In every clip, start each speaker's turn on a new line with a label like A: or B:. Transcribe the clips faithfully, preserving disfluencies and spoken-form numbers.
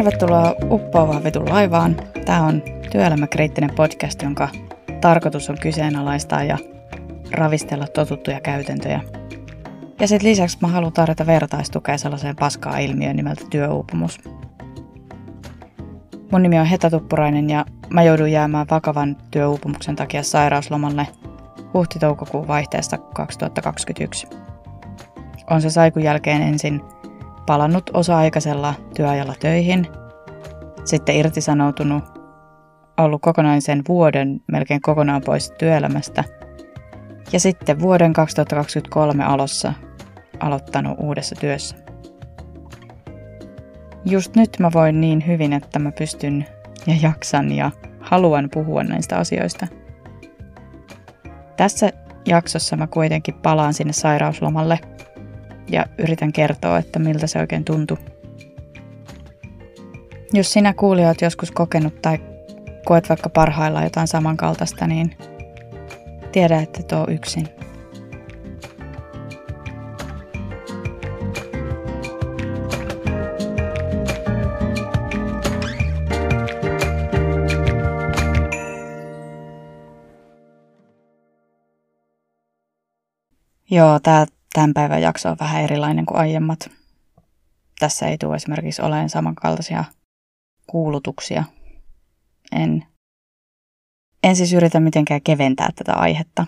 A: Tervetuloa uppoavaan vitun laivaan. Tämä on työelämäkriittinen podcast, jonka tarkoitus on kyseenalaistaa ja ravistella totuttuja käytäntöjä. Ja sitten lisäksi mä haluan tarjota vertaistukea sellaiseen paskaan ilmiöön nimeltä työuupumus. Mun nimi on Heta Tuppurainen ja mä joudun jäämään vakavan työuupumuksen takia sairauslomalle huhti-toukokuun vaihteesta kaksituhattakaksikymmentäyksi. On se saikun jälkeen ensin palannut osa-aikaisella työajalla töihin, sitten irtisanoutunut, ollut kokonaisen vuoden melkein kokonaan pois työelämästä ja sitten vuoden kaksituhattakaksikymmentäkolme alussa aloittanut uudessa työssä. Just nyt mä voin niin hyvin, että mä pystyn ja jaksan ja haluan puhua näistä asioista. Tässä jaksossa mä kuitenkin palaan sinne sairauslomalle ja yritän kertoa, että miltä se oikein tuntui. Jos sinä kuulija olet joskus kokenut tai koet vaikka parhaillaan jotain samankaltaista, niin tiedä, että et ole yksin. Joo, tämä tämän päivän jakso on vähän erilainen kuin aiemmat. Tässä ei tule esimerkiksi olemaan samankaltaisia kuulutuksia. En, en siis yritä mitenkään keventää tätä aihetta.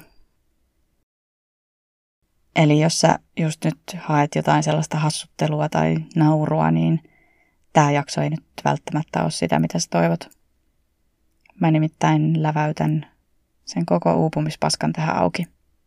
A: Eli jos sä just nyt haet jotain sellaista hassuttelua tai naurua, niin tämä jakso ei nyt välttämättä ole sitä, mitä sä toivot. Mä nimittäin läväytän sen koko uupumispaskan tähän auki.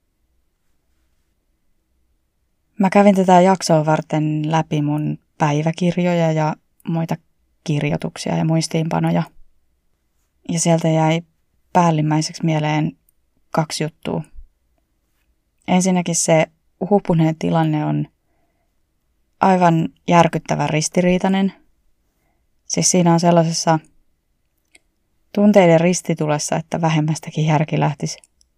A: Mä kävin tätä jaksoa varten läpi mun päiväkirjoja ja muita kirjoituksia ja muistiinpanoja. Ja sieltä jäi päällimmäiseksi mieleen kaksi juttua. Ensinnäkin se uupuneen tilanne on aivan järkyttävän ristiriitainen. Siis siinä on sellaisessa tunteiden ristitulessa, että vähemmästäkin järki lähtisi.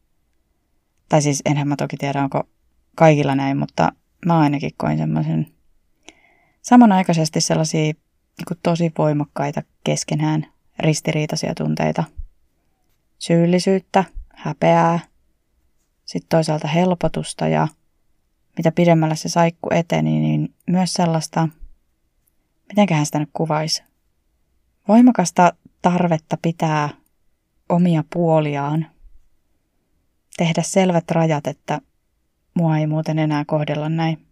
A: Tai siis enhän mä toki tiedä, onko kaikilla näin, mutta mä ainakin koin semmoisen samanaikaisesti sellaisia niin kuin tosi voimakkaita keskenään ristiriitaisia tunteita. Syyllisyyttä, häpeää, sitten toisaalta helpotusta ja mitä pidemmällä se saikku eteni, niin myös sellaista, mitenköhän sitä nyt kuvaisi, voimakasta tarvetta pitää omia puoliaan, tehdä selvät rajat, että mua ei muuten enää kohdella näin.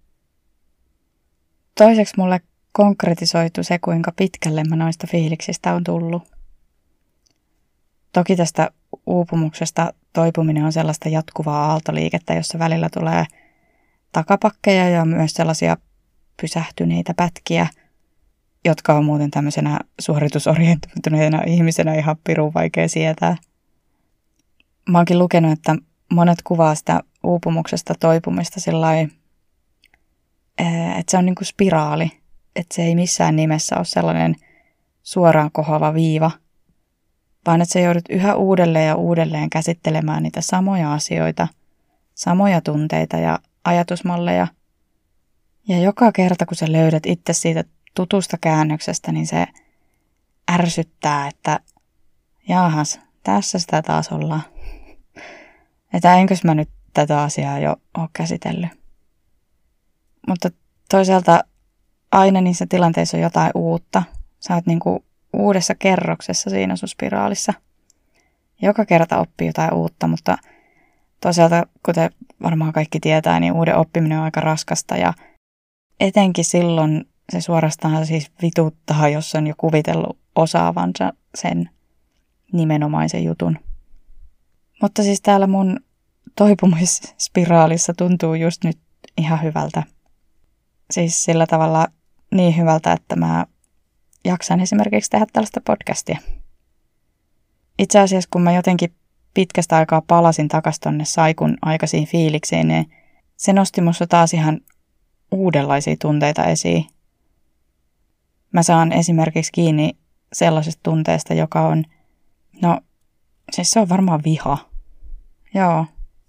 A: Toiseksi mulle konkretisoitu se, kuinka pitkälle mä noista fiiliksistä on tullut. Toki tästä uupumuksesta toipuminen on sellaista jatkuvaa aaltoliikettä, jossa välillä tulee takapakkeja ja myös sellaisia pysähtyneitä pätkiä, jotka on muuten tämmöisenä suoritusorientoituneena ihmisenä ihan pirun vaikea sietää. Mä oonkin lukenut, että monet kuvaa sitä uupumuksesta toipumista sillain, että se on niin kuin spiraali, että se ei missään nimessä ole sellainen suoraan kohoava viiva, vaan että sä joudut yhä uudelleen ja uudelleen käsittelemään niitä samoja asioita, samoja tunteita ja ajatusmalleja. Ja joka kerta, kun sä löydät itse siitä tutusta käännöksestä, niin se ärsyttää, että jaahas, tässä sitä taas ollaan. Että enkös mä nyt tätä asiaa jo ole käsitellyt. Mutta toisaalta aina niissä tilanteissa on jotain uutta. Sä oot niinku uudessa kerroksessa siinä sun spiraalissa. Joka kerta oppii jotain uutta, mutta toisaalta, kuten varmaan kaikki tietää, niin uuden oppiminen on aika raskasta. Ja etenkin silloin se suorastaan siis vituttaa, jos on jo kuvitellut osaavansa sen nimenomaisen jutun. Mutta siis täällä mun toipumisspiraalissa tuntuu just nyt ihan hyvältä. Siis sillä tavalla niin hyvältä, että mä jaksan esimerkiksi tehdä tällaista podcastia. Itse asiassa kun mä jotenkin pitkästä aikaa palasin takaisin tonne saikun aikaisiin fiiliksiin, niin se nosti musta taas ihan uudenlaisia tunteita esiin. Mä saan esimerkiksi kiinni sellaisesta tunteesta, joka on, no siis se on varmaan viha. Joo.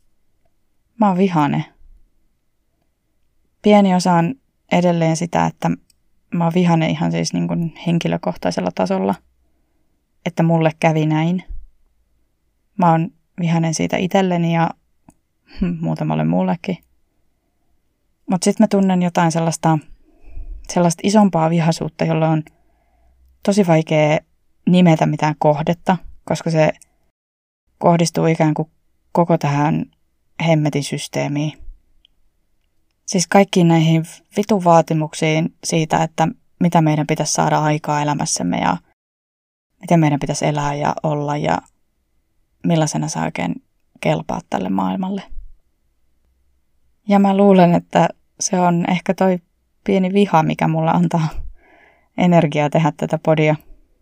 A: Mä oon vihane. Pieni osa on edelleen sitä, että mä oon vihainen ihan siis niin kuin henkilökohtaisella tasolla, että mulle kävi näin. Mä oon vihainen siitä itselleni ja muutamalle muullekin. Mutta sitten mä tunnen jotain sellaista, sellaista isompaa vihaisuutta, jolla on tosi vaikea nimetä mitään kohdetta, koska se kohdistuu ikään kuin koko tähän hemmetin systeemiin. Siis kaikkiin näihin vitun vaatimuksiin siitä, että mitä meidän pitäisi saada aikaa elämässämme ja miten meidän pitäisi elää ja olla ja millaisena sä oikein kelpaat tälle maailmalle. Ja mä luulen, että se on ehkä toi pieni viha, mikä mulla antaa energiaa tehdä tätä podia.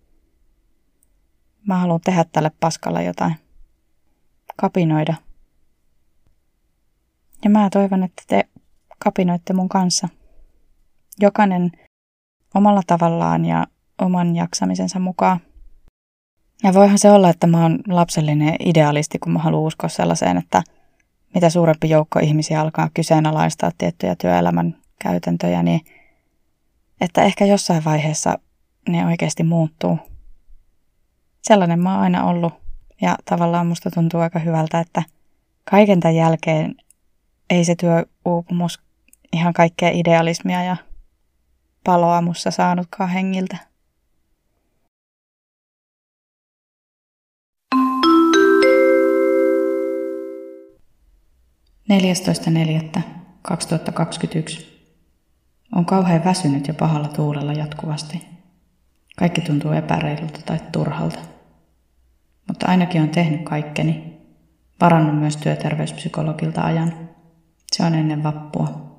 A: Mä haluan tehdä tälle paskalle jotain. Kapinoida. Ja mä toivon, että te kapinoitte mun kanssa. Jokainen omalla tavallaan ja oman jaksamisensa mukaan. Ja voihan se olla, että mä oon lapsellinen idealisti, kun mä haluan uskoa sellaiseen, että mitä suurempi joukko ihmisiä alkaa kyseenalaistaa tiettyjä työelämän käytäntöjä, niin että ehkä jossain vaiheessa ne oikeasti muuttuu. Sellainen mä oon aina ollut ja tavallaan musta tuntuu aika hyvältä, että kaiken tämän jälkeen ei se työuupumus ihan kaikkea idealismia ja paloa musta saanutkaan hengiltä. neljästoista neljättä kaksituhattakaksikymmentäyksi. On kauhean väsynyt ja pahalla tuulella jatkuvasti. Kaikki tuntuu epäreilulta tai turhalta. Mutta ainakin on tehnyt kaikkeni. Varannut myös työterveyspsykologilta ajan. Se on ennen vappua.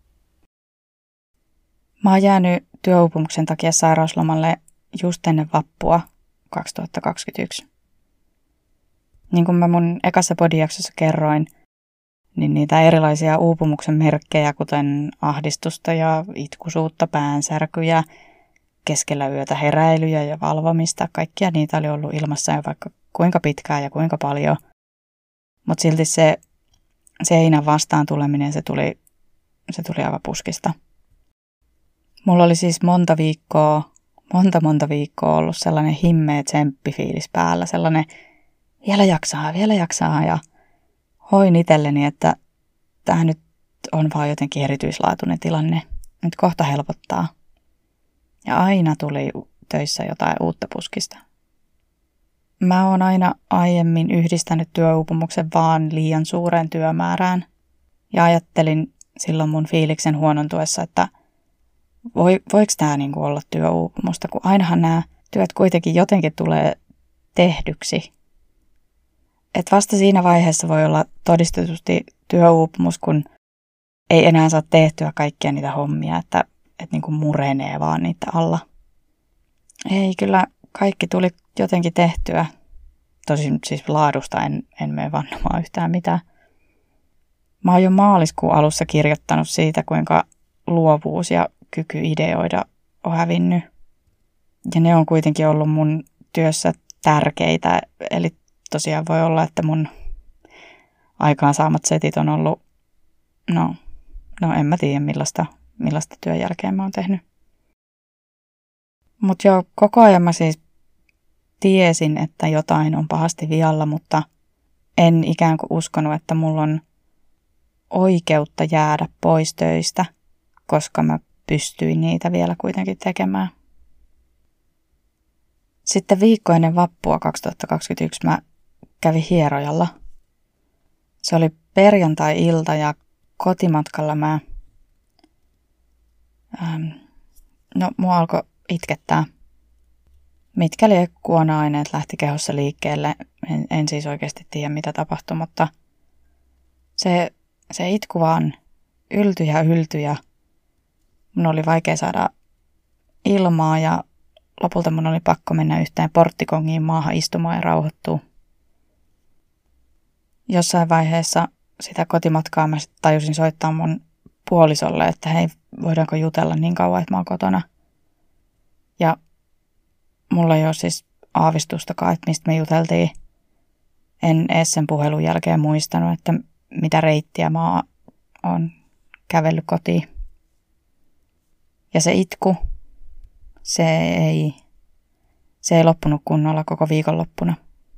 A: Mä oon jäänyt työuupumuksen takia sairauslomalle just ennen vappua kaksituhattakaksikymmentäyksi. Niin kuin mä mun ekassa podijaksossa kerroin, niin niitä erilaisia uupumuksen merkkejä, kuten ahdistusta ja itkusuutta, päänsärkyjä, keskellä yötä heräilyjä ja valvomista, kaikkia niitä oli ollut ilmassa jo vaikka kuinka pitkään ja kuinka paljon. Mutta silti se seinän vastaan tuleminen, se tuli, se tuli aivan puskista. Mulla oli siis monta viikkoa, monta monta viikkoa ollut sellainen himmeä tsemppifiilis päällä, sellainen vielä jaksaa, vielä jaksaa ja hoin itselleni, että tämä nyt on vaan jotenkin erityislaatuinen tilanne. Nyt kohta helpottaa. Ja aina tuli töissä jotain uutta puskista. Mä oon aina aiemmin yhdistänyt työuupumuksen vaan liian suureen työmäärään. Ja ajattelin silloin mun fiiliksen huonontuessa, että voi, voiko tämä niinku olla työuupumusta, kun ainahan nämä työt kuitenkin jotenkin tulee tehdyksi. Et vasta siinä vaiheessa voi olla todistetusti työuupumus, kun ei enää saa tehtyä kaikkia niitä hommia, että, että niin kuin murenee vaan niitä alla. Ei, kyllä kaikki tuli jotenkin tehtyä. Tosin siis laadusta en, en mene vannomaan yhtään mitään. Mä oon jo maaliskuun alussa kirjoittanut siitä, kuinka luovuus ja kyky ideoida on hävinnyt. Ja ne on kuitenkin ollut mun työssä tärkeitä, eli tosiaan voi olla, että mun aikaansaamat setit on ollut, no, no en mä tiedä millaista, millaista työn jälkeen mä oon tehnyt. Mutta jo koko ajan mä siis tiesin, että jotain on pahasti vialla, mutta en ikään kuin uskonut, että mulla on oikeutta jäädä pois töistä, koska mä pystyin niitä vielä kuitenkin tekemään. Sitten viikko ennen vappua kaksituhattakaksikymmentäyksi mä kävin hierojalla. Se oli perjantai-ilta ja kotimatkalla mä, ähm, no mua alkoi itkettää. Mitkä liekuona-aineet lähti kehossa liikkeelle, en, en siis oikeasti tiedä mitä tapahtui, mutta se, se itku vaan yltyi ja yltyi ja mun oli vaikea saada ilmaa ja lopulta mun oli pakko mennä yhteen porttikongiin maahan istumaan ja rauhoittua. Jossain vaiheessa sitä kotimatkaa mä tajusin soittaa mun puolisolle, että hei, voidaanko jutella niin kauan, että mä oon kotona. Ja mulla ei ole siis aavistustakaan, että mistä me juteltiin. En edes sen puhelun jälkeen muistanut, että mitä reittiä mä oon kävellyt kotiin. Ja se itku se ei, se ei loppunut kunnolla koko viikonloppuna.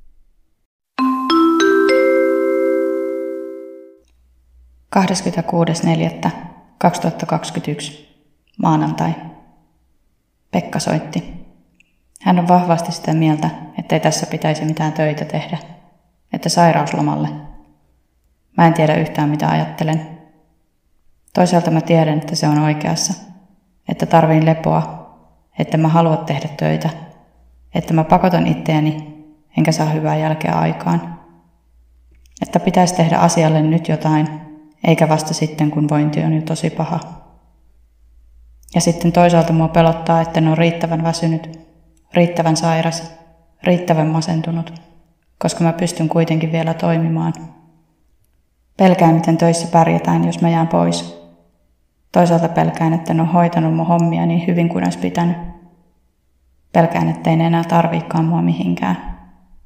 A: kahdeskymmeneskuudes neljättä kaksituhattakaksikymmentäyksi maanantai. Pekka soitti. Hän on vahvasti sitä mieltä, ettei tässä pitäisi mitään töitä tehdä, että sairauslomalle. Mä en tiedä yhtään mitä ajattelen. Toisaalta mä tiedän, että se on oikeassa, että tarviin lepoa, että mä halua tehdä töitä, että mä pakotan itteeni enkä saa hyvää jälkeä aikaan. Että pitäisi tehdä asialle nyt jotain, eikä vasta sitten kun vointi on jo tosi paha. Ja sitten toisaalta mua pelottaa, että ne on riittävän väsynyt, riittävän sairas, riittävän masentunut, koska mä pystyn kuitenkin vielä toimimaan. Pelkään, miten töissä pärjätään, jos mä jään pois. Toisaalta pelkään, että ne on hoitanut mun hommia niin hyvin kuin olisi pitänyt. Pelkään, ettei ne enää tarviikaan mua mihinkään.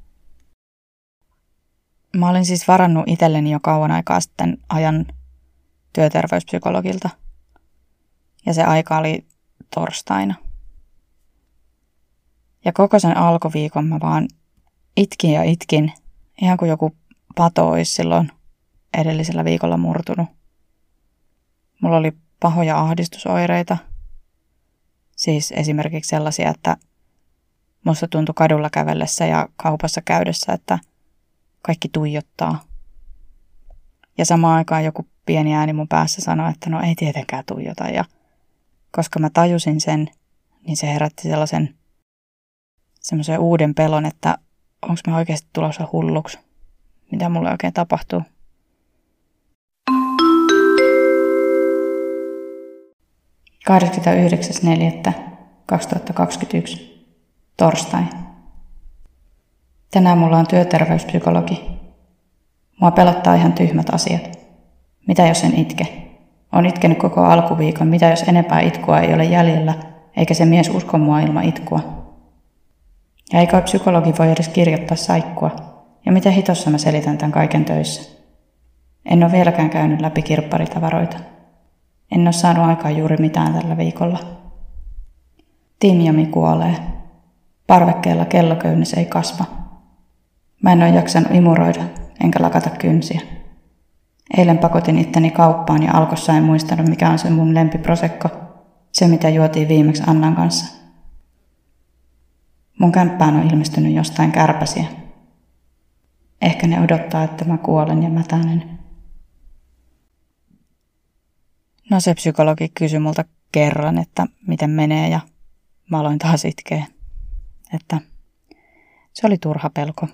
A: Mä olin siis varannut itselleni jo kauan aikaa sitten ajan työterveyspsykologilta. Ja se aika oli torstaina. Ja koko sen alkuviikon mä vaan itkin ja itkin, ihan kuin joku pato olisi silloin edellisellä viikolla murtunut. Mulla oli pahoja ahdistusoireita. Siis esimerkiksi sellaisia, että musta tuntui kadulla kävellessä ja kaupassa käydessä, että kaikki tuijottaa. Ja samaan aikaan joku pieni ääni mun päässä sanoi, että no ei tietenkään tuijota. Ja koska mä tajusin sen, niin se herätti sellaisen semmoisen uuden pelon, että onko mä oikeasti tulossa hulluksi. Mitä mulle oikein tapahtuu? kahdeskymmenesyhdeksäs neljättä kaksituhattakaksikymmentäyksi torstai. Tänään mulla on työterveyspsykologi. Mua pelottaa ihan tyhmät asiat. Mitä jos en itke? Olen itkenyt koko alkuviikon. Mitä jos enempää itkua ei ole jäljellä, eikä se mies usko mua ilman itkua? Ja eikä psykologi voi edes kirjoittaa saikkua. Ja mitä hitossa mä selitän tämän kaiken töissä? En ole vieläkään käynyt läpi kirpparitavaroita. En ole saanut aikaan juuri mitään tällä viikolla. Timjami kuolee. Parvekkeella kelloköynnys ei kasva. Mä en ole jaksanut imuroida, enkä lakata kynsiä. Eilen pakotin itteni kauppaan ja Alkossa en muistanut, mikä on se mun lempiprosekko, se mitä juotiin viimeksi Annan kanssa. Mun kämppään on ilmestynyt jostain kärpäsiä. Ehkä ne odottaa, että mä kuolen ja mätänen. No se psykologi kysyi multa kerran, että miten menee ja mä aloin taas itkeä. Että se oli turha pelko.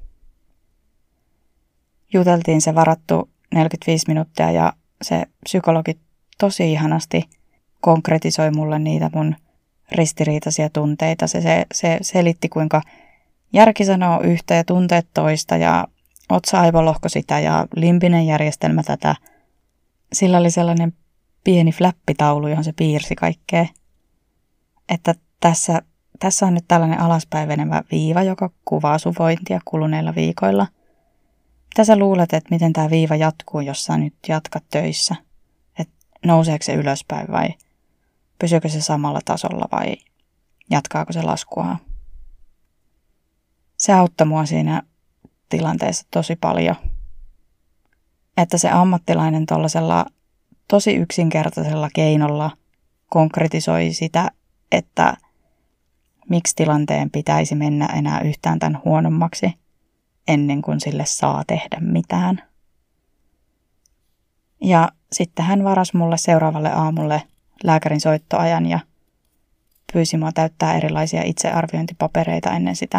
A: Juteltiin se varattu neljäkymmentäviisi minuuttia ja se psykologi tosi ihanasti konkretisoi mulle niitä mun ristiriitaisia tunteita. Se, se, se selitti, kuinka järki sanoo yhtä ja tunteet toista ja otsa-aivolohko sitä ja limbinen järjestelmä tätä. Sillä oli sellainen pieni fläppitaulu, johon se piirsi kaikkea. Että tässä, tässä on nyt tällainen alaspäin venevä viiva, joka kuvaa sun vointia kuluneilla viikoilla. Mitä sä luulet, että miten tämä viiva jatkuu, jos sä nyt jatkat töissä? Että nouseeko se ylöspäin vai pysyykö se samalla tasolla vai jatkaako se laskua? Se auttoi mua siinä tilanteessa tosi paljon. Että se ammattilainen tuollaisella tosi yksinkertaisella keinolla konkretisoi sitä, että miksi tilanteen pitäisi mennä enää yhtään tämän huonommaksi ennen kuin sille saa tehdä mitään. Ja sitten hän varasi mulle seuraavalle aamulle lääkärin soittoajan ja pyysi mua täyttää erilaisia itsearviointipapereita ennen sitä.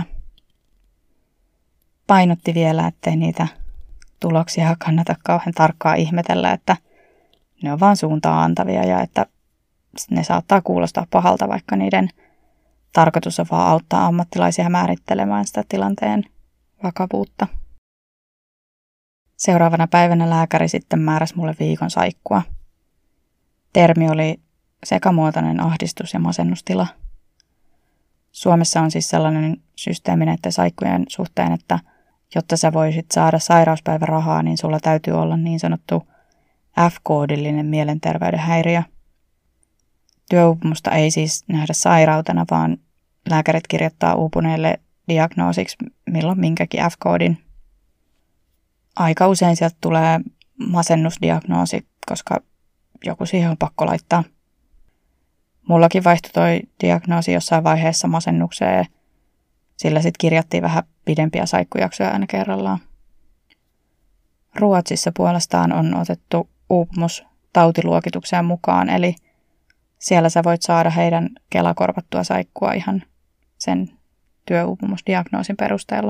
A: Painotti vielä, ettei niitä tuloksia kannata kauhean tarkkaan ihmetellä, että ne on vaan suuntaa antavia ja että ne saattaa kuulostaa pahalta, vaikka niiden tarkoitus on vaan auttaa ammattilaisia määrittelemään sitä tilanteen vakavuutta. Seuraavana päivänä lääkäri sitten määräsi mulle viikon saikkua. Termi oli sekamuotoinen ahdistus- ja masennustila. Suomessa on siis sellainen systeemi näiden saikkujen suhteen, että jotta sä voisit saada sairauspäivärahaa, niin sulla täytyy olla niin sanottu F-koodillinen mielenterveyden häiriö. Työuupumusta ei siis nähdä sairautena, vaan lääkärit kirjoittaa uupuneelle diagnoosiksi milloin minkäkin F-koodin. Aika usein sieltä tulee masennusdiagnoosi, koska joku siihen on pakko laittaa. Mullakin vaihtui toi diagnoosi jossain vaiheessa masennukseen, sillä sitten kirjattiin vähän pidempiä saikkujaksoja aina kerrallaan. Ruotsissa puolestaan on otettu uupumus tautiluokitukseen mukaan, eli siellä sä voit saada heidän Kela-korvattua saikkua ihan sen työuupumusdiagnoosin perusteella.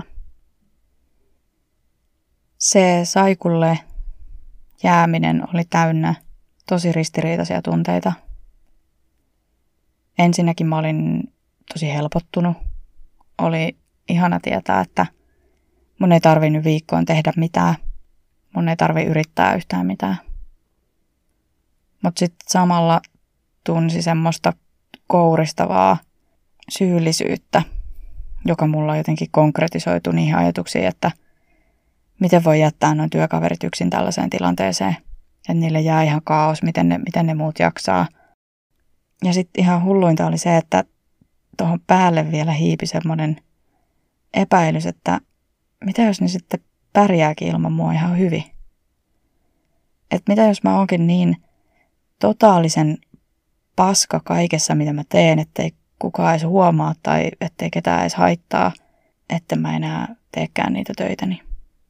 A: Se saikulle jääminen oli täynnä tosi ristiriitaisia tunteita. Ensinnäkin mä olin tosi helpottunut. Oli ihana tietää, että mun ei tarvinnut viikkoon tehdä mitään. Mun ei tarvi yrittää yhtään mitään. Mutta sitten samalla tunsi semmoista kouristavaa syyllisyyttä, joka mulla jotenkin konkretisoitu niihin ajatuksiin, että miten voi jättää noin työkaverit yksin tällaiseen tilanteeseen. Että niille jää ihan kaos, miten ne, miten ne muut jaksaa. Ja sitten ihan hulluinta oli se, että tuohon päälle vielä hiipi semmoinen epäilys, että mitä jos ne sitten pärjääkin ilman mua ihan hyvin. Että mitä jos mä oonkin niin totaalisen paska kaikessa, mitä mä teen, ettei kukaan edes huomaa tai ettei ketään edes haittaa, että mä enää teekään niitä töitäni.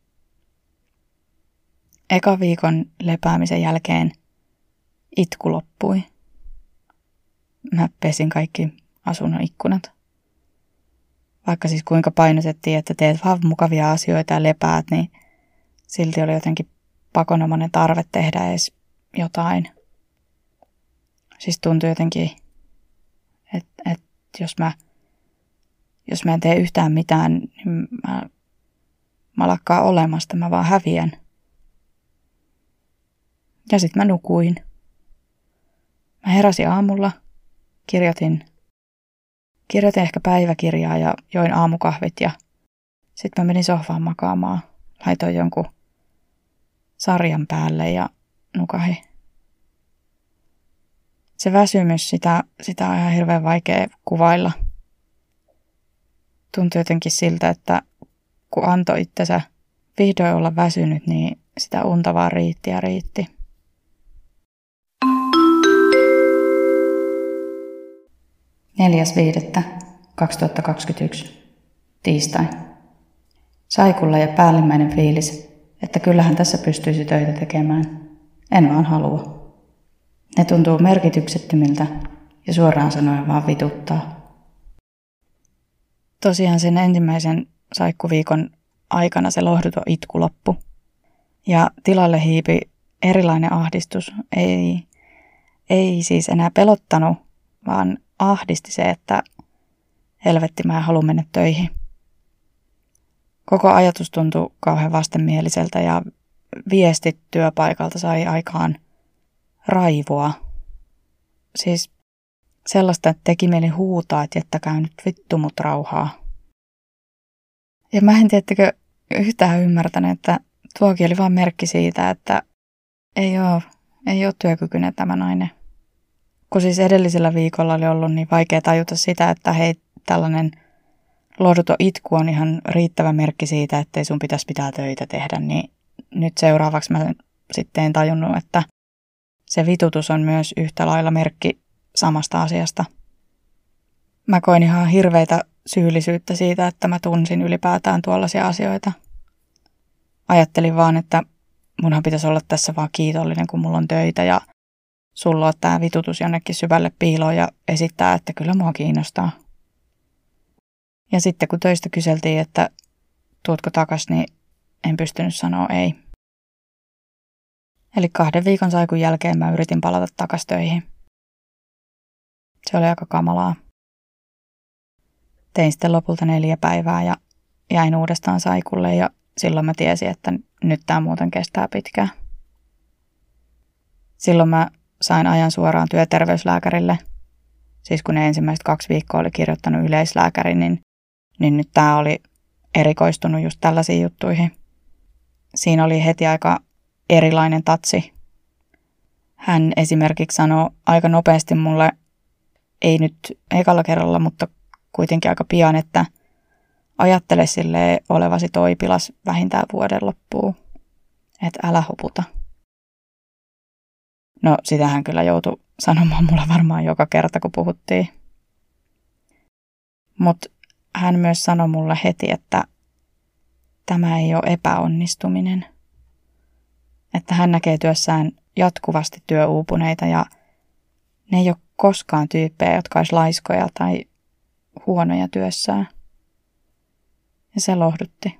A: Eka viikon lepäämisen jälkeen itku loppui. Mä pesin kaikki asunnon ikkunat. Vaikka siis kuinka painotettiin, että teet vaan mukavia asioita ja lepäät, niin silti oli jotenkin pakonomainen tarve tehdä edes jotain. Siis tuntui jotenkin, että, että jos, mä, jos mä en tee yhtään mitään, niin mä, mä lakkaan olemasta, mä vaan häviän. Ja sitten mä nukuin. Mä heräsin aamulla, kirjoitin, kirjoitin ehkä päiväkirjaa ja join aamukahvit ja sitten mä menin sohvaan makaamaan. Laitoin jonkun sarjan päälle ja nukahin. Se väsymys, sitä, sitä on ihan hirveän vaikea kuvailla. Tuntui jotenkin siltä, että kun antoi itsensä vihdoin olla väsynyt, niin sitä unta vaan riitti ja riitti. neljäs viidettä kaksituhattakaksikymmentäyksi. Tiistai. Saikulla ja päällimmäinen fiilis, että kyllähän tässä pystyisi töitä tekemään. En vaan halua. Ne tuntuu merkityksettömiltä ja suoraan sanoen vaan vituttaa. Tosiaan sen ensimmäisen saikkuviikon aikana se lohduton itku loppui. Ja tilalle hiipi erilainen ahdistus. Ei, ei siis enää pelottanut, vaan ahdisti se, että helvetti mä en halua mennä töihin. Koko ajatus tuntui kauhean vastenmieliseltä ja viestit työpaikalta sai aikaan raivoa. Siis sellaista, että teki mieli huutaa, että jättäkää nyt vittu mut rauhaa. Ja mä en tiettäkö yhtään ymmärtänyt, että tuokin oli vaan merkki siitä, että ei ole, ei ole työkykyinen tämä nainen. Kun siis edellisellä viikolla oli ollut niin vaikea tajuta sitä, että hei, tällainen lohduton itku on ihan riittävä merkki siitä, ettei sun pitäisi pitää töitä tehdä, niin nyt seuraavaksi mä sitten en tajunnut, että se vitutus on myös yhtä lailla merkki samasta asiasta. Mä koin ihan hirveitä syyllisyyttä siitä, että mä tunsin ylipäätään tuollaisia asioita. Ajattelin vaan, että munhan pitäisi olla tässä vaan kiitollinen, kun mulla on töitä ja sulla on tää vitutus jonnekin syvälle piiloon ja esittää, että kyllä mua kiinnostaa. Ja sitten kun töistä kyseltiin, että tuutko takas, niin en pystynyt sanoa ei. Eli kahden viikon saikun jälkeen mä yritin palata takas töihin. Se oli aika kamalaa. Tein sitten lopulta neljä päivää ja jäin uudestaan saikulle ja silloin mä tiesin, että nyt tää muuten kestää pitkään. Silloin mä sain ajan suoraan työterveyslääkärille. Siis kun ne ensimmäiset kaksi viikkoa oli kirjoittanut yleislääkäri, niin, niin nyt tää oli erikoistunut just tällaisiin juttuihin. Siinä oli heti aika erilainen tatsi. Hän esimerkiksi sanoi aika nopeasti mulle ei nyt ekalla kerralla, mutta kuitenkin aika pian, että ajattele silleen olevasi toipilas vähintään vuoden loppuun, että älä hoputa. No sitähän kyllä joutui sanomaan mulle varmaan joka kerta, kun puhuttiin. Mutta hän myös sanoi mulle heti, että tämä ei ole epäonnistuminen. Että hän näkee työssään jatkuvasti työuupuneita ja ne ei ole koskaan tyyppejä, jotka olisi laiskoja tai huonoja työssään. Ja se lohdutti.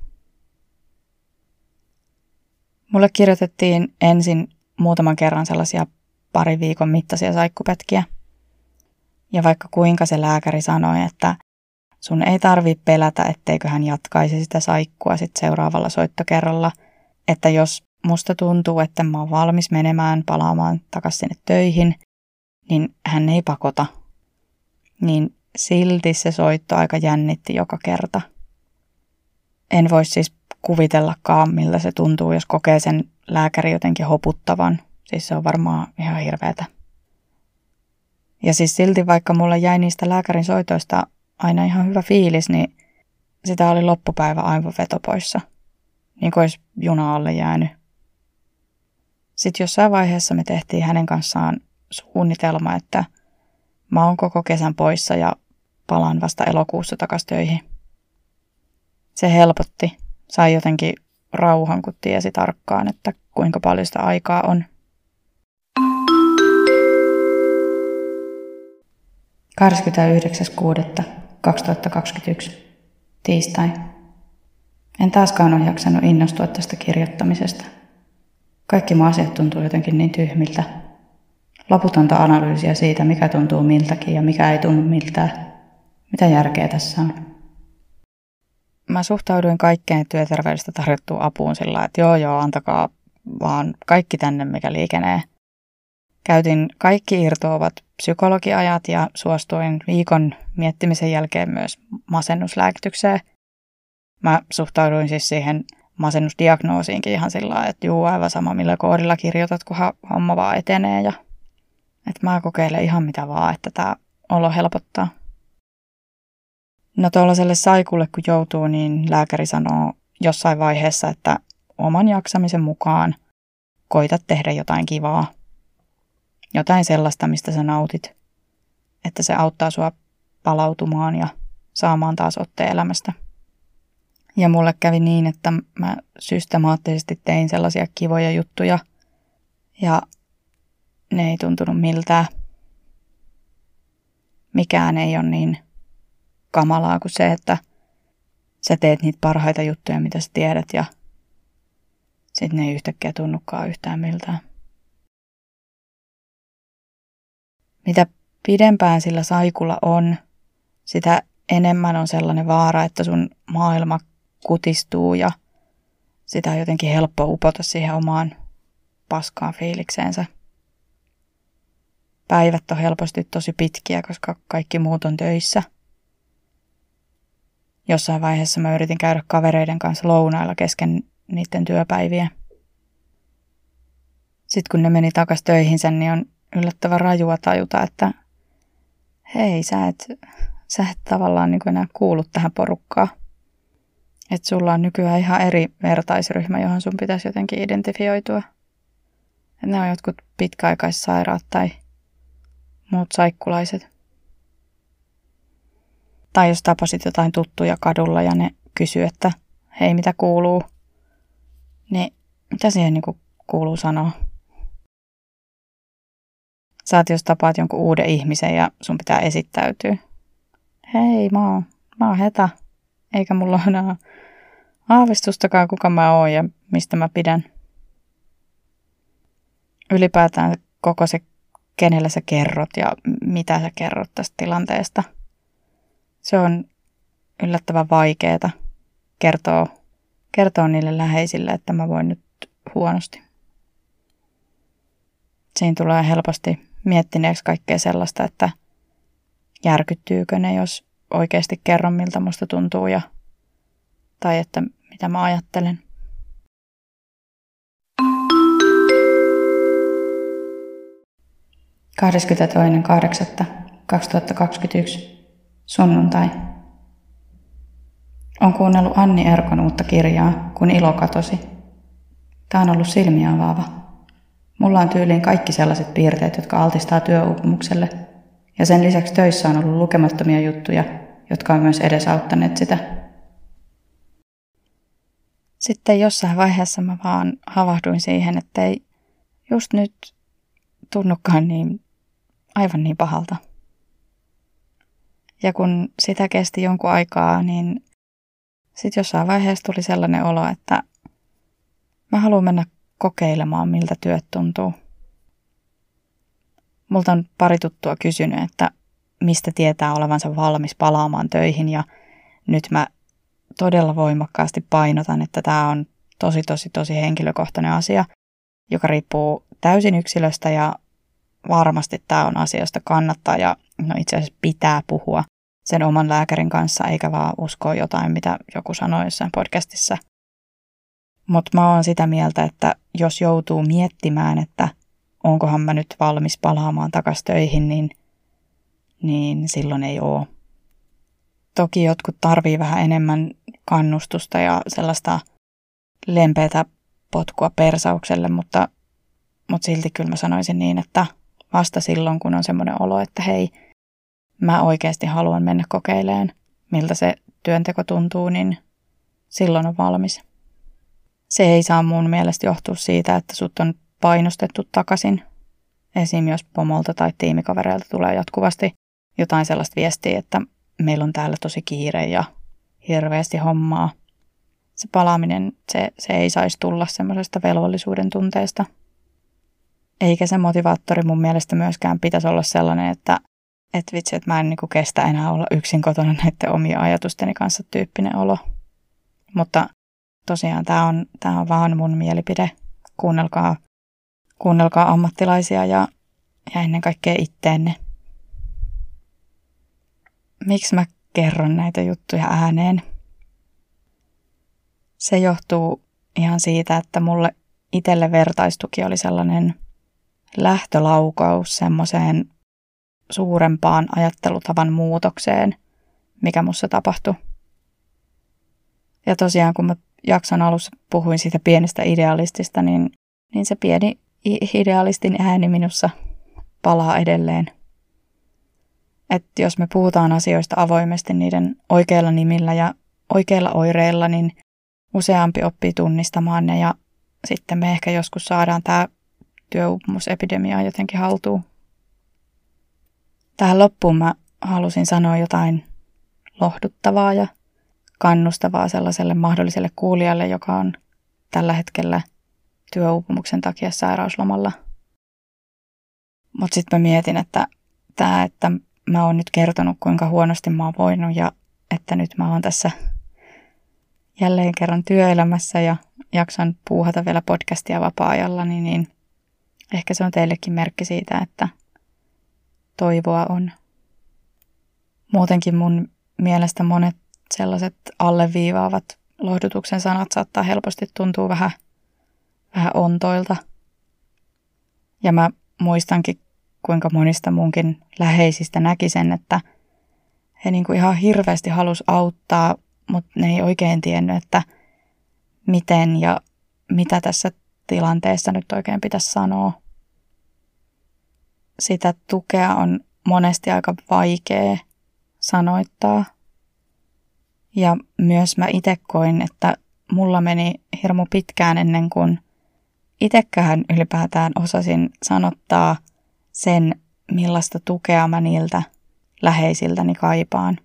A: Mulle kirjoitettiin ensin muutaman kerran sellaisia pari viikon mittaisia saikkupätkiä. Ja vaikka kuinka se lääkäri sanoi, että sun ei tarvitse pelätä, etteikö hän jatkaisi sitä saikkua sit seuraavalla soittokerralla, että jos musta tuntuu, että mä oon valmis menemään, palaamaan takaisin sinne töihin, niin hän ei pakota. Niin silti se soitto aika jännitti joka kerta. En voi siis kuvitellakaan, miltä se tuntuu, jos kokee sen lääkäri jotenkin hoputtavan. Siis se on varmaan ihan hirveätä. Ja siis silti vaikka mulla jäi niistä lääkärin soitoista aina ihan hyvä fiilis, niin sitä oli loppupäivä aivan vetopoissa. Niin kuin olisi juna alle jäänyt. Sitten jossain vaiheessa me tehtiin hänen kanssaan suunnitelma, että mä oon koko kesän poissa ja palaan vasta elokuussa takaisin töihin. Se helpotti. Sai jotenkin rauhan, kun tiesi tarkkaan, että kuinka paljon sitä aikaa on. kahdeskymmenesyhdeksäs kuudetta kaksituhattakaksikymmentäyksi. Tiistai. En taaskaan ole jaksanut innostua tästä kirjoittamisesta. Kaikki mun asiat tuntuu jotenkin niin tyhmiltä. Loputonta analyysiä siitä, mikä tuntuu miltäkin ja mikä ei tunnu miltään. Mitä järkeä tässä on? Mä suhtauduin kaikkeen työterveydestä tarjottuun apuun sillä, että joo joo, antakaa vaan kaikki tänne, mikä liikenee. Käytin kaikki irtoavat psykologiajat ja suostuin viikon miettimisen jälkeen myös masennuslääkitykseen. Mä suhtauduin siis siihen masennusdiagnoosiinkin ihan sillä lailla, että juu, aivan sama millä koodilla kirjoitat, kunhan homma vaan etenee. Ja että mä kokeilen ihan mitä vaan, että tää olo helpottaa. No tuollaiselle saikulle kun joutuu, niin lääkäri sanoo jossain vaiheessa, että oman jaksamisen mukaan koita tehdä jotain kivaa. Jotain sellaista, mistä sä nautit. Että se auttaa sua palautumaan ja saamaan taas otteen elämästä. Ja mulle kävi niin, että mä systemaattisesti tein sellaisia kivoja juttuja. Ja ne ei tuntunut miltään. Mikään ei ole niin kamalaa kuin se, että sä teet niitä parhaita juttuja, mitä sä tiedät. Ja sitten ne ei yhtäkkiä tunnukaan yhtään miltään. Mitä pidempään sillä saikulla on, sitä enemmän on sellainen vaara, että sun maailma kutistuu ja sitä on jotenkin helppo upota siihen omaan paskaan fiilikseensä. Päivät on helposti tosi pitkiä, koska kaikki muut on töissä. Jossain vaiheessa mä yritin käydä kavereiden kanssa lounailla kesken niiden työpäiviä. Sitten kun ne meni takaisin töihinsä, niin on yllättävän rajua tajuta, että hei, sä et, sä et tavallaan niin kuin enää kuulu tähän porukkaan. Että sulla on nykyään ihan eri vertaisryhmä, johon sun pitäisi jotenkin identifioitua. Että ne on jotkut pitkäaikaissairaat tai muut saikkulaiset. Tai jos tapasit jotain tuttuja kadulla ja ne kysyy, että hei, mitä kuuluu, niin mitä siihen niin kuin kuuluu sanoa? Saat, jos tapaat jonkun uuden ihmisen ja sun pitää esittäytyä. Hei, mä oon, mä oon Heta, eikä mulla ole enää aavistustakaan, kuka mä oon ja mistä mä pidän. Ylipäätään koko se, kenelle sä kerrot ja mitä sä kerrot tästä tilanteesta. Se on yllättävän vaikeeta kertoa, kertoa niille läheisille, että mä voin nyt huonosti. Siinä tulee helposti miettineeksi kaikkea sellaista, että järkyttyykö ne, jos oikeasti kerron, miltä musta tuntuu ja, tai että mitä mä ajattelen. kahdeskymmenestoinen kahdeksatta kaksituhattakaksikymmentäyksi. Sunnuntai. Olen kuunnellut Anni Erkon uutta kirjaa, Kun ilo katosi. Tämä on ollut silmiä avaava. Mulla on tyyliin kaikki sellaiset piirteet, jotka altistaa työuupumukselle. Ja sen lisäksi töissä on ollut lukemattomia juttuja, jotka on myös edesauttaneet sitä. Sitten jossain vaiheessa mä vaan havahduin siihen, että ei just nyt tunnukaan niin, aivan niin pahalta. Ja kun sitä kesti jonkun aikaa, niin sitten jossain vaiheessa tuli sellainen olo, että mä haluan mennä kokeilemaan, miltä työt tuntuu. Multa on pari tuttua kysynyt, että mistä tietää olevansa valmis palaamaan töihin, ja nyt mä todella voimakkaasti painotan, että tämä on tosi, tosi, tosi henkilökohtainen asia, joka riippuu täysin yksilöstä, ja varmasti tämä on asia, josta kannattaa ja no itse asiassa pitää puhua sen oman lääkärin kanssa, eikä vaan uskoa jotain, mitä joku sanoi jossain podcastissa. Mutta mä oon sitä mieltä, että jos joutuu miettimään, että onkohan mä nyt valmis palaamaan takaisin töihin, niin, niin silloin ei oo. Toki jotkut tarvii vähän enemmän kannustusta ja sellaista lempeätä potkua persaukselle, mutta, mutta silti kyllä mä sanoisin niin, että vasta silloin, kun on semmoinen olo, että hei, mä oikeasti haluan mennä kokeilemaan, miltä se työnteko tuntuu, niin silloin on valmis. Se ei saa mun mielestä johtua siitä, että sut on painostettu takaisin. Esim. Jos pomolta tai tiimikavereilta tulee jatkuvasti jotain sellaista viestiä, että meillä on täällä tosi kiire ja hirveästi hommaa. Se palaaminen, se, se ei saisi tulla semmoisesta velvollisuuden tunteesta. Eikä se motivaattori mun mielestä myöskään pitäisi olla sellainen, että et vitsi, että mä en niinku kestä enää olla yksin kotona näiden omia ajatusteni kanssa tyyppinen olo. Mutta tosiaan tämä on, tää on vaan mun mielipide. Kuunnelkaa, kuunnelkaa ammattilaisia ja, ja ennen kaikkea itteenne. Miksi mä kerron näitä juttuja ääneen? Se johtuu ihan siitä, että mulle itselle vertaistuki oli sellainen lähtölaukaus semmoiseen suurempaan ajattelutavan muutokseen, mikä musta tapahtui. Ja tosiaan, kun mä jakson alussa puhuin siitä pienestä idealistista, niin, niin se pieni idealistin ääni minussa palaa edelleen. Että jos me puhutaan asioista avoimesti niiden oikeilla nimillä ja oikeilla oireilla, niin useampi oppii tunnistamaan ne ja sitten me ehkä joskus saadaan tämä työuupumusepidemia jotenkin haltuun. Tähän loppuun mä halusin sanoa jotain lohduttavaa ja kannustavaa sellaiselle mahdolliselle kuulijalle, joka on tällä hetkellä työuupumuksen takia sairauslomalla. Mutta sitten mä mietin, että tämä, että mä oon nyt kertonut, kuinka huonosti mä oon voinut ja että nyt mä oon tässä jälleen kerran työelämässä ja jaksan puuhata vielä podcastia vapaa-ajalla, niin, niin ehkä se on teillekin merkki siitä, että toivoa on. Muutenkin mun mielestä monet sellaiset alleviivaavat lohdutuksen sanat saattaa helposti tuntua vähän, vähän ontoilta. Ja mä muistankin, kuinka monista munkin läheisistä näki sen, että he niinku ihan hirveästi halusi auttaa, mutta ne ei oikein tiennyt, että miten ja mitä tässä tilanteessa nyt oikein pitäisi sanoa. Sitä tukea on monesti aika vaikea sanoittaa. Ja myös mä itse koin, että mulla meni hirmu pitkään ennen kuin itsekään ylipäätään osasin sanottaa sen, millaista tukea mä niiltä läheisiltäni kaipaan.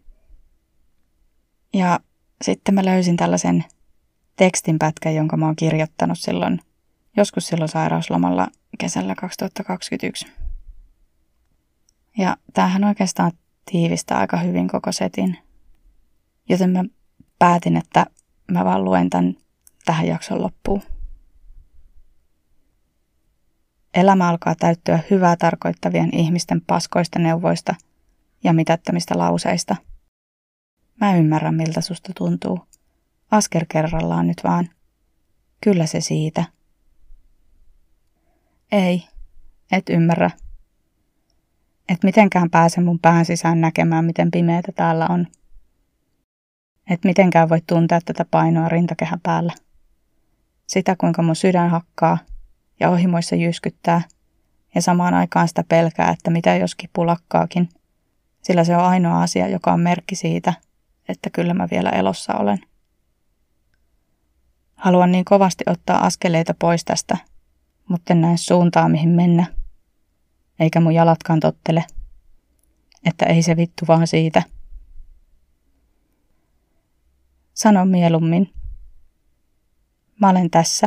A: Ja sitten mä löysin tällaisen tekstinpätkän, jonka mä oon kirjoittanut silloin, joskus silloin sairauslomalla kesällä kaksituhattakaksikymmentäyksi. Ja tämähän oikeastaan tiivistää aika hyvin koko setin. Joten mä päätin, että mä vaan luen tämän tähän jakson loppuun. Elämä alkaa täyttyä hyvää tarkoittavien ihmisten paskoista neuvoista ja mitättömistä lauseista. Mä ymmärrän, miltä susta tuntuu. Askel kerrallaan nyt vaan. Kyllä se siitä. Ei, et ymmärrä. Et mitenkään pääse mun pään sisään näkemään, miten pimeätä täällä on. Et mitenkään voi tuntea tätä painoa rintakehän päällä. Sitä, kuinka mun sydän hakkaa ja ohimoissa jyskyttää ja samaan aikaan sitä pelkää, että mitä jos kipu lakkaakin, sillä se on ainoa asia, joka on merkki siitä, että kyllä mä vielä elossa olen. Haluan niin kovasti ottaa askeleita pois tästä, mutta en näe suuntaa mihin mennä, eikä mun jalatkaan tottele, että ei se vittu vaan siitä. Sano mieluummin. Mä olen tässä.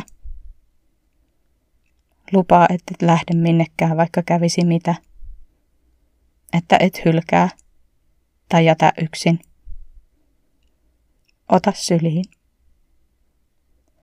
A: Lupaa, että et lähde minnekään, vaikka kävisi mitä. Että et hylkää tai jätä yksin. Ota syliin.